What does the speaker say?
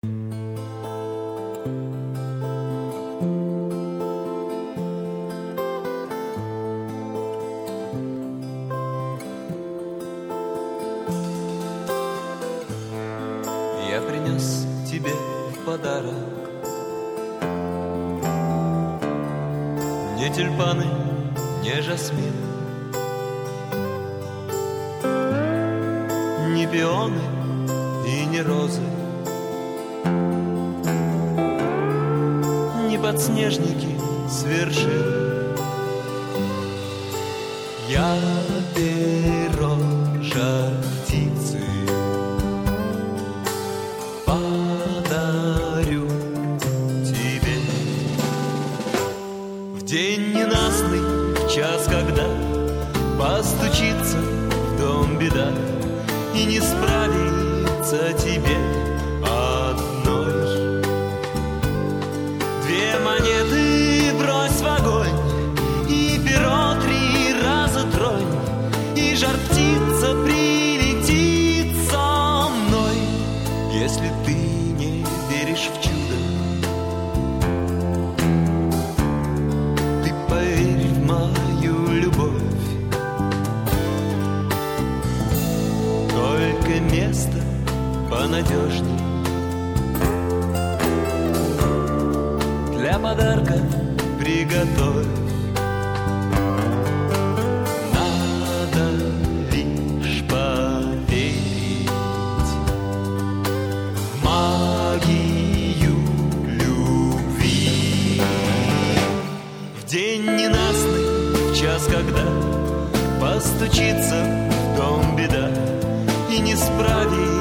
Я принес тебе в подарок не тюльпаны, не жасмин, не пионы и не розы, не подснежники с вершин. Я перо жар птицы подарю тебе в день ненастный, в час, когда постучится в дом беда и не справится тебе одной. Две монеты брось в огонь и перо 3 раза тронь, и жар птица прилетит со мной. Если ты не веришь в чудо, ты поверь в мою любовь. Только место понадежней для подарка приготовь. Надо лишь поверить в магию любви. В день ненастный, в час, когда постучится в дом беда и не справится